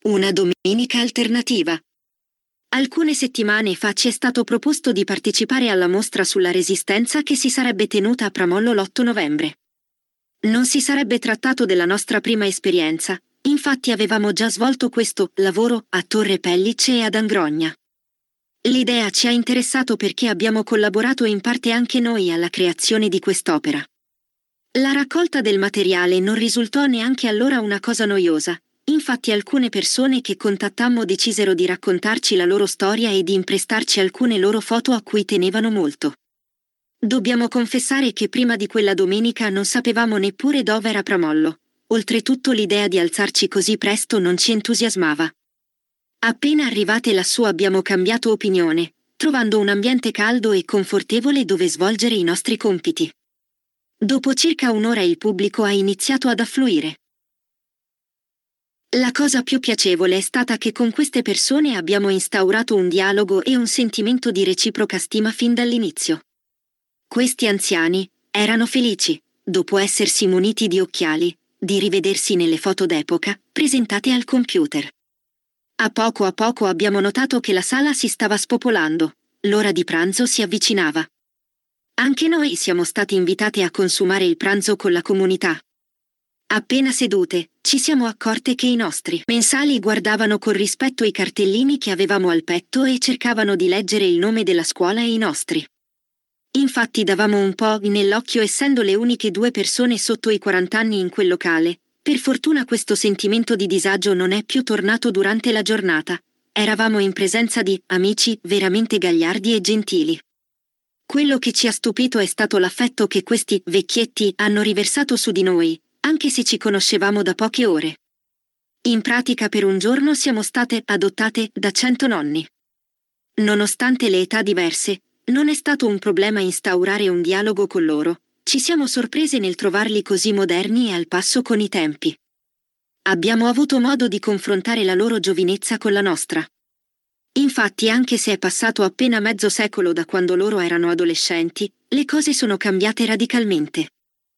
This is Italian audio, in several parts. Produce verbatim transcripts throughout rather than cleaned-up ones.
Una domenica alternativa. Alcune settimane fa ci è stato proposto di partecipare alla mostra sulla Resistenza che si sarebbe tenuta a Pramollo l'otto novembre. Non si sarebbe trattato della nostra prima esperienza, infatti avevamo già svolto questo lavoro a Torre Pellice e ad Angrogna. L'idea ci ha interessato perché abbiamo collaborato in parte anche noi alla creazione di quest'opera. La raccolta del materiale non risultò neanche allora una cosa noiosa, infatti alcune persone che contattammo decisero di raccontarci la loro storia e di imprestarci alcune loro foto a cui tenevano molto. Dobbiamo confessare che prima di quella domenica non sapevamo neppure dove era Pramollo, oltretutto l'idea di alzarci così presto non ci entusiasmava. Appena arrivate lassù abbiamo cambiato opinione, trovando un ambiente caldo e confortevole dove svolgere i nostri compiti. Dopo circa un'ora il pubblico ha iniziato ad affluire. La cosa più piacevole è stata che con queste persone abbiamo instaurato un dialogo e un sentimento di reciproca stima fin dall'inizio. Questi anziani erano felici, dopo essersi muniti di occhiali, di rivedersi nelle foto d'epoca presentate al computer. A poco a poco abbiamo notato che la sala si stava spopolando, l'ora di pranzo si avvicinava. Anche noi siamo stati invitati a consumare il pranzo con la comunità. Appena sedute, ci siamo accorte che i nostri mensali guardavano con rispetto i cartellini che avevamo al petto e cercavano di leggere il nome della scuola e i nostri. Infatti davamo un po' nell'occhio essendo le uniche due persone sotto i quaranta anni in quel locale. Per fortuna questo sentimento di disagio non è più tornato durante la giornata. Eravamo in presenza di amici veramente gagliardi e gentili. Quello che ci ha stupito è stato l'affetto che questi vecchietti hanno riversato su di noi, anche se ci conoscevamo da poche ore. In pratica per un giorno siamo state adottate da cento nonni. Nonostante le età diverse, non è stato un problema instaurare un dialogo con loro. Ci siamo sorprese nel trovarli così moderni e al passo con i tempi. Abbiamo avuto modo di confrontare la loro giovinezza con la nostra. Infatti, anche se è passato appena mezzo secolo da quando loro erano adolescenti, le cose sono cambiate radicalmente.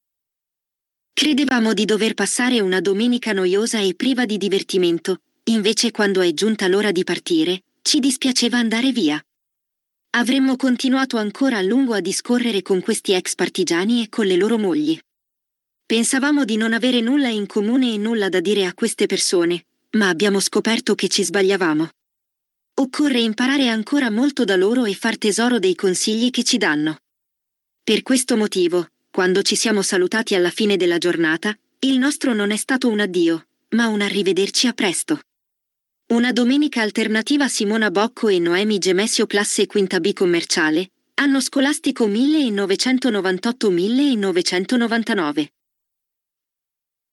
Credevamo di dover passare una domenica noiosa e priva di divertimento, invece quando è giunta l'ora di partire, ci dispiaceva andare via. Avremmo continuato ancora a lungo a discorrere con questi ex partigiani e con le loro mogli. Pensavamo di non avere nulla in comune e nulla da dire a queste persone, ma abbiamo scoperto che ci sbagliavamo. Occorre imparare ancora molto da loro e far tesoro dei consigli che ci danno. Per questo motivo, quando ci siamo salutati alla fine della giornata, il nostro non è stato un addio, ma un arrivederci a presto. Una domenica alternativa Simona Bocco e Noemi Gemesio classe quinta B commerciale, anno scolastico millenovecentonovantotto millenovecentonovantanove.